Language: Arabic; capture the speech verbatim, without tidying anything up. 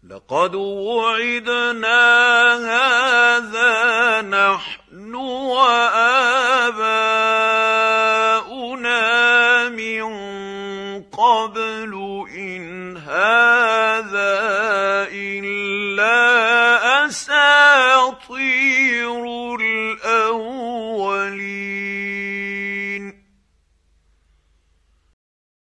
لقد وعدنا هذا نحن وآباؤنا من قبل إن هذا إلا أساطير